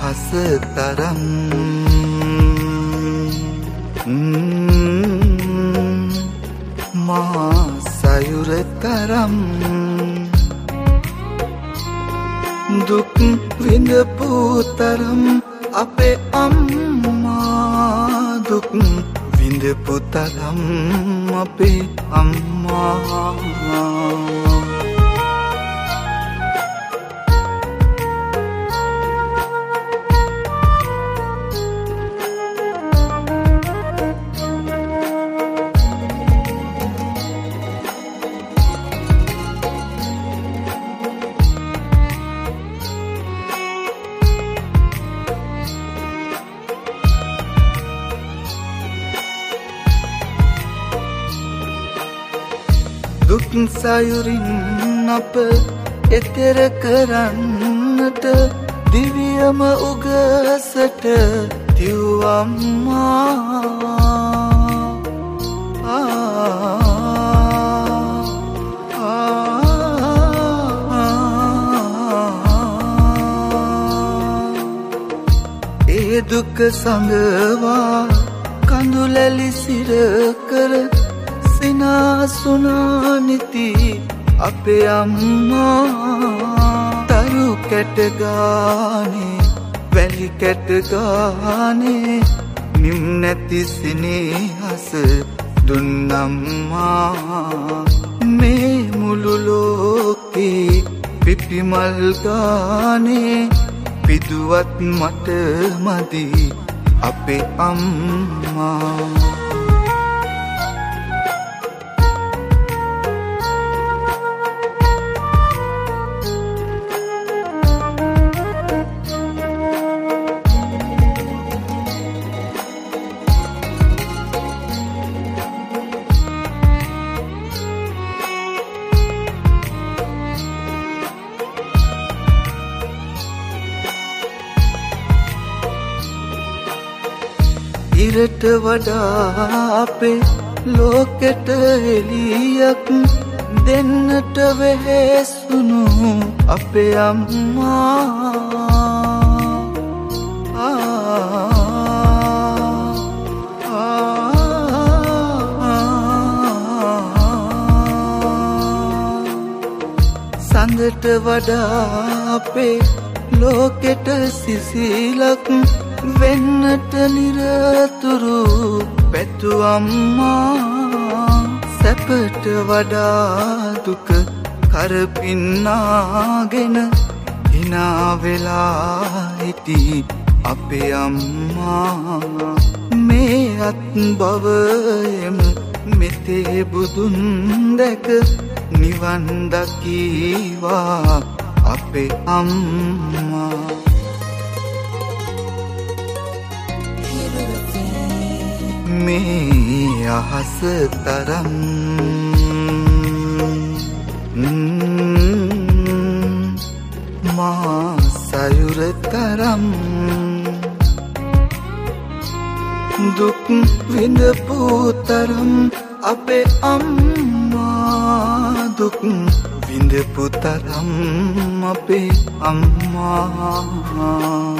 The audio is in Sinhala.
අහස තරම් මා සයුර තරම් දුක් විඳපු තරම් අපේ අම්මා දුක් විඳපු තරම් අපේ අම්මා දුක් සයුරින් අප එතෙර කරන්නට දිවියම උගසට දිව්වම්මා ඒ දුක සඳවා කඳුලැලි සිර කර සිනාසුනානිති අපේ අම්මා තරු කැට ගානේ වැලි කැට ගානේ නිම් නැති සිනහස දුන්නම්මා මේ මුළු ලෝකේ පිපිමල් ගානේ පිදුවත් මට මදි අපේ අම්මා ඉරට වඩා අපේ ලෝකෙට එළියක් දෙන්නට වෙහෙසුණු අපේ අම්මා සඳට වඩා අපේ ලෝකෙට සිසිලක් වෙන්නට නිරතුරු පැතු අම්මා සැපට වඩා දුක කරපින්නාගෙන hina වෙලා හිටි අපේ අම්මා මේ අත් බවයම මෙතේ බුදුන් දැක නිවන් දකීවා අපේ අම්මා මේ අහස තරම් මා සයුර තරම් දුක් විඳපු තරම් අපේ අම්මා දුක් විඳපු තරම් අපේ අම්මා